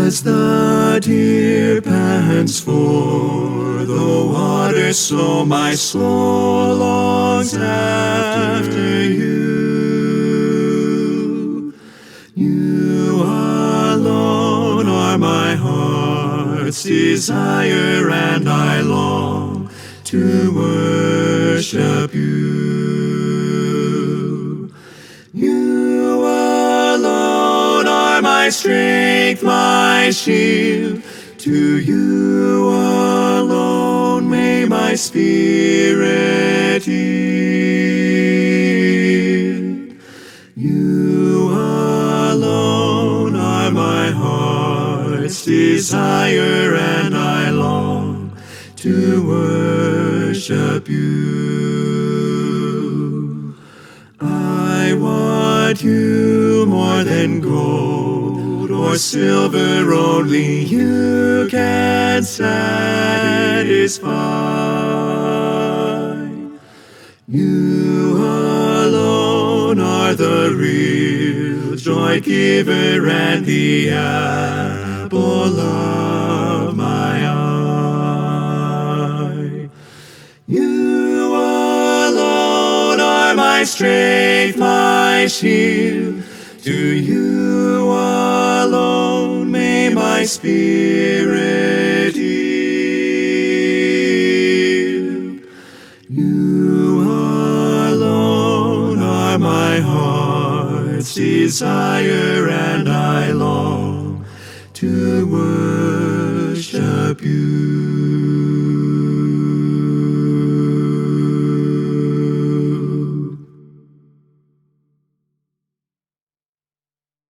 As the deer pants for the water, so my soul longs after you. You alone are my heart's desire, and I long to worship you. You alone are my strength, my shield. To you alone may my spirit yield. You alone are my heart's desire, and I long to worship you. I want you more than gold or silver, only you can satisfy. You alone are the real joy giver and the apple of my eye. You alone are my strength, my shield. To you alone may my spirit yield. You alone are my heart's desire, and I long to worship you.